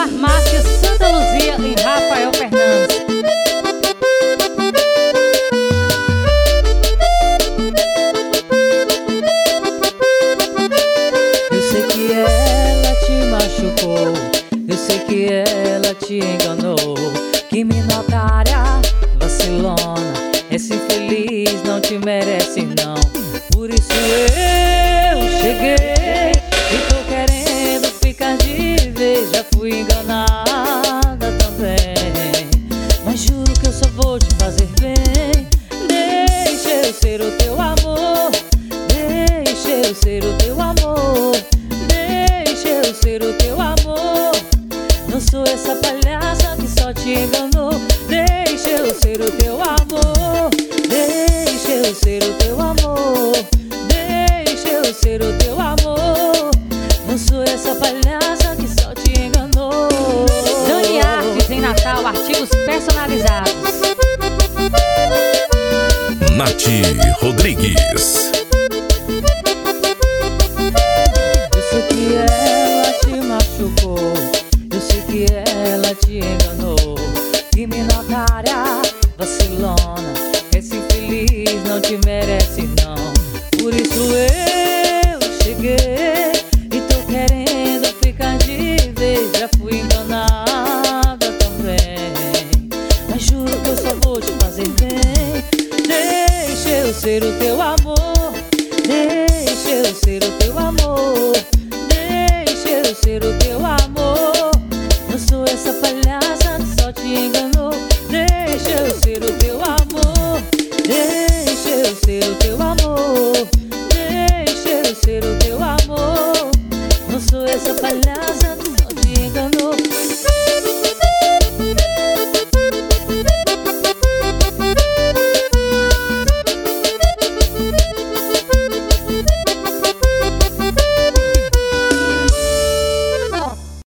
Farmácia Santa Luzia, em Rafael Fernandes. Eu sei que ela te machucou, eu sei que ela te enganou. Que mina otária, vacilona, esse infeliz não te merece não. Por isso eu cheguei e tô querendo ficar de vez. Já fui enganada também, mas juro que eu só vou te fazer bem. Deixa eu ser o teu amor, deixa eu ser o teu amor, deixa eu ser o teu amor. Não sou essa palhaça que só te enganou. Deixa eu ser o teu amor, deixa eu ser o teu amor, deixa eu ser o teu amor. Não sou essa palhaça que só te enganou. Dani Artes em Natal, artigos personalizados. Nath Rodrigues. Eu sei que ela te machucou, eu sei que ela te enganou. Que mina otária, vacilona, esse infeliz não te merece não. Por isso eu cheguei e tô querendo ficar de vez. Já fui enganada também, mas juro que eu só vou te fazer bem. Deixa eu ser o teu amor, deixa eu ser o teu amor, deixa eu ser o teu amor. Não sou essa palhaça que só te enganou. Deixa eu ser o teu amor, deixa eu ser o teu amor, deixa eu ser o teu amor. Não sou essa palhaça